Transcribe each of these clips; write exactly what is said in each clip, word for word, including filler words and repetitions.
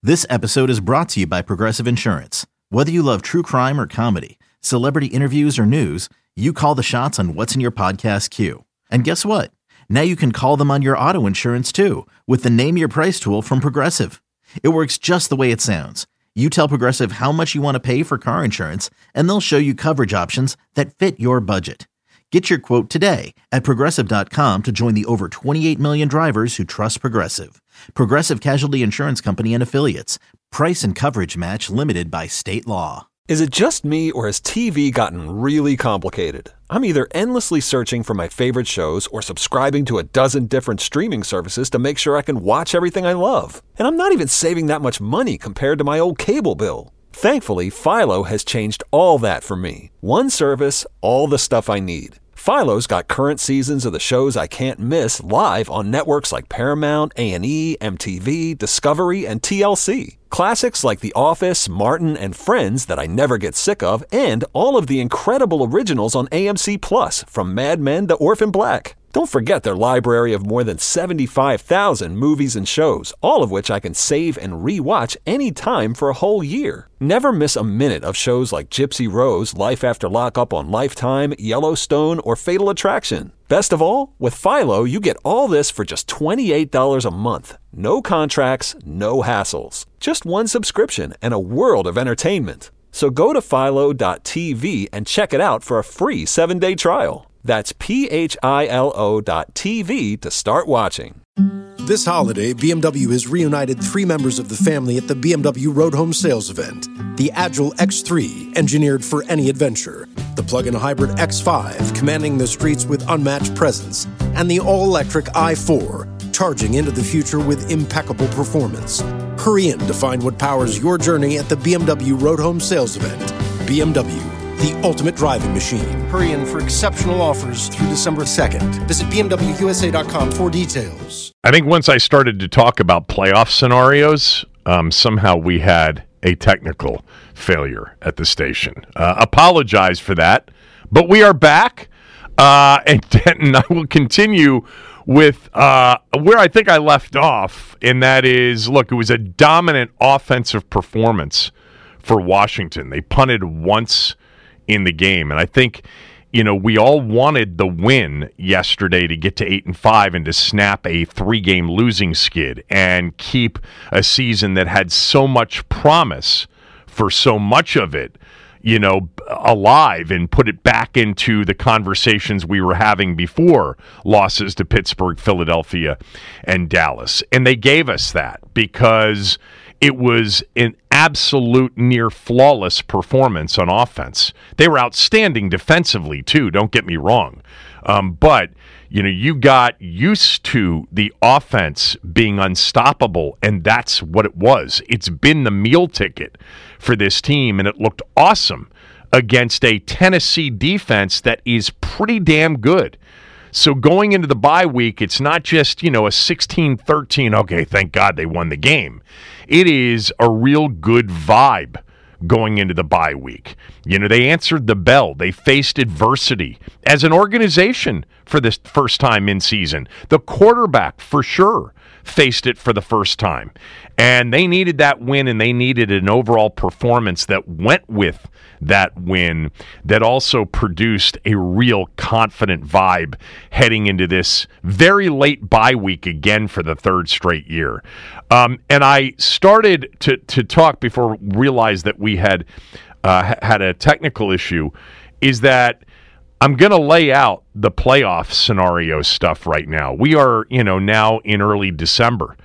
This episode is brought to you by Progressive Insurance. Whether you love true crime or comedy, celebrity interviews or news, you call the shots on what's in your podcast queue. And guess what? Now you can call them on your auto insurance too with the Name Your Price tool from Progressive. It works just the way it sounds. You tell Progressive how much you want to pay for car insurance, and they'll show you coverage options that fit your budget. Get your quote today at Progressive dot com to join the over twenty-eight million drivers who trust Progressive. Progressive Casualty Insurance Company and Affiliates. Price and coverage match limited by state law. Is it just me, or has T V gotten really complicated? I'm either endlessly searching for my favorite shows or subscribing to a dozen different streaming services to make sure I can watch everything I love. And I'm not even saving that much money compared to my old cable bill. Thankfully, Philo has changed all that for me. One service, all the stuff I need. Philo's got current seasons of the shows I can't miss live on networks like Paramount, A and E, M T V, Discovery, and T L C. Classics like The Office, Martin, and Friends that I never get sick of, and all of the incredible originals on A M C Plus, from Mad Men to Orphan Black. Don't forget their library of more than seventy-five thousand movies and shows, all of which I can save and re-watch anytime for a whole year. Never miss a minute of shows like Gypsy Rose, Life After Lockup on Lifetime, Yellowstone, or Fatal Attraction. Best of all, with Philo, you get all this for just twenty-eight dollars a month. No contracts, no hassles. Just one subscription and a world of entertainment. So go to philo dot t v and check it out for a free seven-day trial. That's P H I L O dot T V to start watching. This holiday, B M W has reunited three members of the family at the B M W Road Home Sales Event. The Agile X three, engineered for any adventure. The plug-in hybrid X five, commanding the streets with unmatched presence. And the all-electric i four, charging into the future with impeccable performance. Hurry in to find what powers your journey at the B M W Road Home Sales Event. B M W, the ultimate driving machine. Hurry in for exceptional offers through December second. Visit B M W U S A dot com for details. I think once I started to talk about playoff scenarios, um, somehow we had a technical failure at the station. Uh, apologize for that, but we are back, uh, and Denton, I will continue with uh, where I think I left off, and that is, look, it was a dominant offensive performance for Washington. They punted once in the game, and I think, you know, we all wanted the win yesterday to get to eight and five and to snap a three-game losing skid and keep a season that had so much promise for so much of it, you know, alive, and put it back into the conversations we were having before losses to Pittsburgh, Philadelphia, and Dallas. And they gave us that because it was an absolute near flawless performance on offense. They were outstanding defensively too, don't get me wrong. Um, but, you know, you got used to the offense being unstoppable, and that's what it was. It's been the meal ticket for this team, and it looked awesome against a Tennessee defense that is pretty damn good. So going into the bye week, it's not just, you know, a sixteen thirteen, okay, thank God they won the game. It is a real good vibe going into the bye week. You know, they answered the bell. They faced adversity as an organization for this first time in season. The quarterback, for sure, faced it for the first time. And they needed that win, and they needed an overall performance that went with that win that also produced a real confident vibe heading into this very late bye week again for the third straight year. Um, and I started to, to talk before we realized that we had uh, had a technical issue, is that I'm going to lay out the playoff scenario stuff right now. We are, you know, now in early December,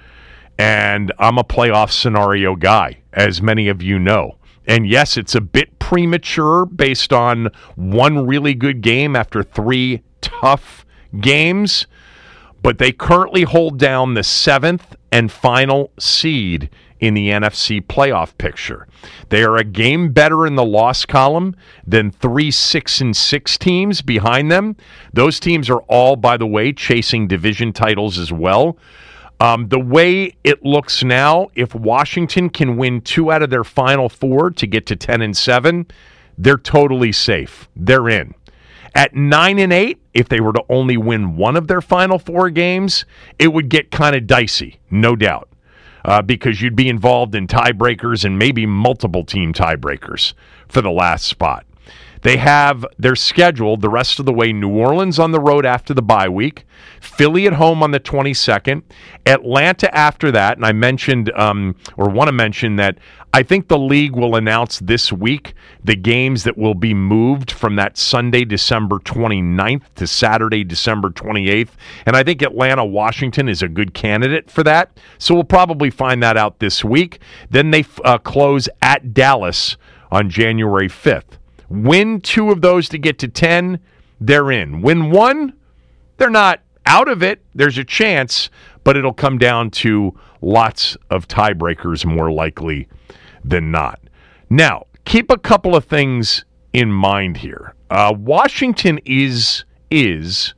and I'm a playoff scenario guy, as many of you know. And yes, it's a bit premature based on one really good game after three tough games, but they currently hold down the seventh and final seed in the N F C playoff picture. They are a game better in the loss column than three, six, and six teams behind them. Those teams are all, by the way, chasing division titles as well. Um, the way it looks now, if Washington can win two out of their final four to get to ten and seven, they're totally safe. They're in. At nine and eight, if they were to only win one of their final four games, it would get kind of dicey, no doubt. uh, because you'd be involved in tiebreakers and maybe multiple team tiebreakers for the last spot. They have their schedule the rest of the way: New Orleans on the road after the bye week, Philly at home on the twenty-second, Atlanta after that. And I mentioned, um, or want to mention, that I think the league will announce this week the games that will be moved from that Sunday, December twenty-ninth to Saturday, December twenty-eighth. And I think Atlanta, Washington is a good candidate for that. So we'll probably find that out this week. Then they uh, close at Dallas on January fifth. Win two of those to get to ten, they're in. Win one, they're not out of it. There's a chance, but it'll come down to lots of tiebreakers more likely than not. Now, keep a couple of things in mind here. Uh, Washington is is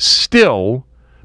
still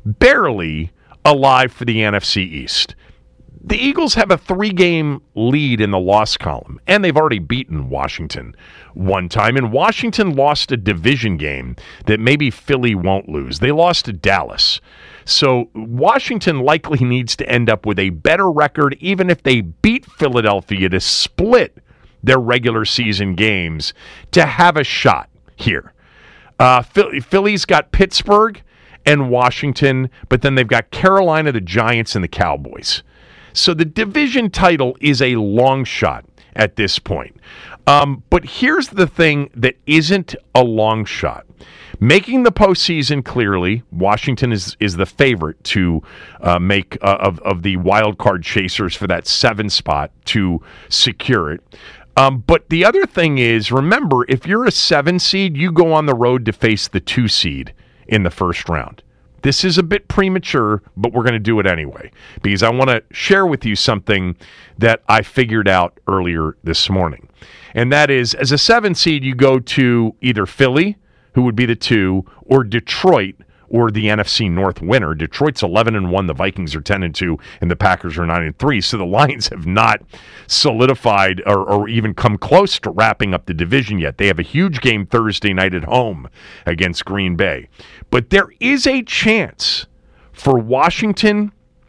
barely alive for the N F C East. The Eagles have a three-game lead in the loss column, and they've already beaten Washington one time. And Washington lost a division game that maybe Philly won't lose. They lost to Dallas. So Washington likely needs to end up with a better record, even if they beat Philadelphia, to split their regular season games to have a shot here. Uh, Philly's got Pittsburgh and Washington, but then they've got Carolina, the Giants, and the Cowboys. So the division title is a long shot at this point. Um, but here's the thing that isn't a long shot. Making the postseason, clearly, Washington is is the favorite to uh, make uh, of, of the wild card chasers for that seven spot to secure it. Um, but the other thing is, remember, if you're a seven seed, you go on the road to face the two seed in the first round. This is a bit premature, but we're going to do it anyway, because I want to share with you something that I figured out earlier this morning. And that is, as a seven seed, you go to either Philly, who would be the two, or Detroit, or the N F C North winner. Detroit's eleven and one, the Vikings are ten and two, and the Packers are nine and three. So the Lions have not solidified or, or even come close to wrapping up the division yet. They have a huge game Thursday night at home against Green Bay. But there is a chance for Washington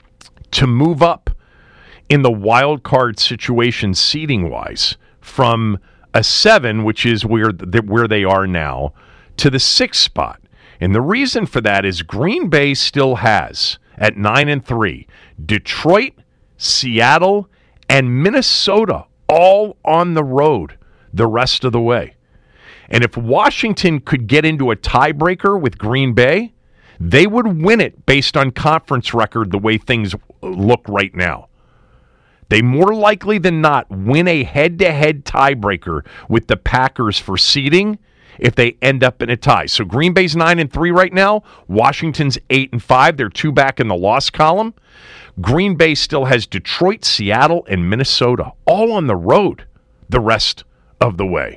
to move up in the wild card situation seeding-wise from a seven, which is where where they are now, to the sixth spot. And the reason for that is Green Bay still has, at nine and three, Detroit, Seattle, and Minnesota all on the road the rest of the way. And if Washington could get into a tiebreaker with Green Bay, they would win it based on conference record the way things look right now. They more likely than not win a head-to-head tiebreaker with the Packers for seeding if they end up in a tie. So Green Bay's nine and three right now. Washington's eight and five. They're two back in the loss column. Green Bay still has Detroit, Seattle, and Minnesota all on the road the rest of the way.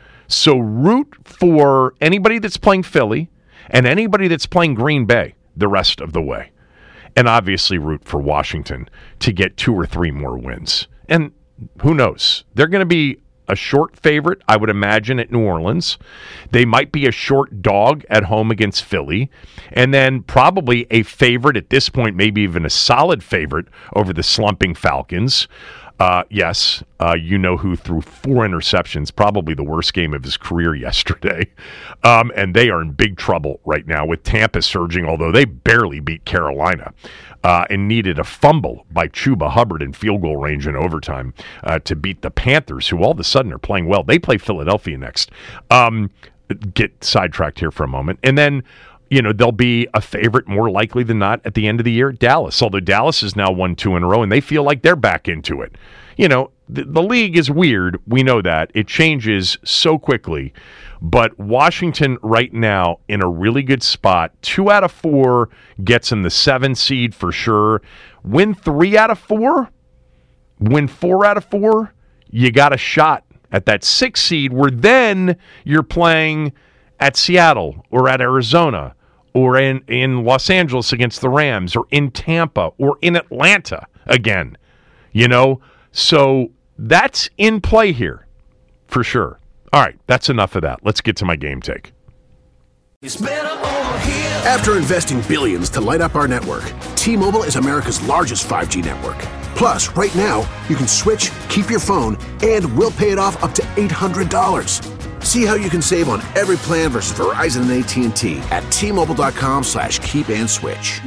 So root for anybody that's playing Philly and anybody that's playing Green Bay the rest of the way. And obviously root for Washington to get two or three more wins. And who knows? They're going to be a short favorite, I would imagine, at New Orleans. They might be a short dog at home against Philly. And then probably a favorite at this point, maybe even a solid favorite over the slumping Falcons. Uh, yes, uh, you know who threw four interceptions, probably the worst game of his career yesterday. Um, and they are in big trouble right now with Tampa surging, although they barely beat Carolina uh, and needed a fumble by Chuba Hubbard in field goal range in overtime uh, to beat the Panthers, who all of a sudden are playing well. They play Philadelphia next. Um, get sidetracked here for a moment. And then, you know, they'll be a favorite more likely than not at the end of the year, Dallas. Although Dallas has now won two in a row, and they feel like they're back into it. You know, the, the league is weird. We know that. It changes so quickly. But Washington right now in a really good spot. Two out of four gets them the seven seed for sure. Win three out of four, win four out of four, you got a shot at that six seed where then you're playing at Seattle or at Arizona or in, in Los Angeles against the Rams, or in Tampa, or in Atlanta again. You know, so that's in play here for sure. All right, that's enough of that. Let's get to my game take. It's better over here. After investing billions to light up our network, T-Mobile is America's largest five G network. Plus, right now, you can switch, keep your phone, and we'll pay it off up to eight hundred dollars. See how you can save on every plan versus Verizon and A T and T at T-Mobile.com slash keep and switch.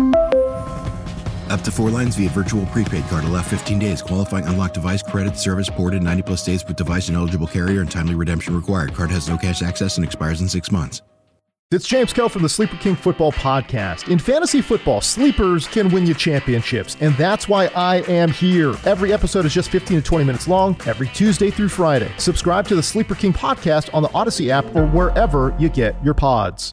Up to four lines via virtual prepaid card. Allow fifteen days. Qualifying unlocked device credit service ported ninety plus days with device and eligible carrier and timely redemption required. Card has no cash access and expires in six months. It's James Kell from the Sleeper King Football Podcast. In fantasy football, sleepers can win you championships, and that's why I am here. Every episode is just fifteen to twenty minutes long, every Tuesday through Friday. Subscribe to the Sleeper King Podcast on the Odyssey app or wherever you get your pods.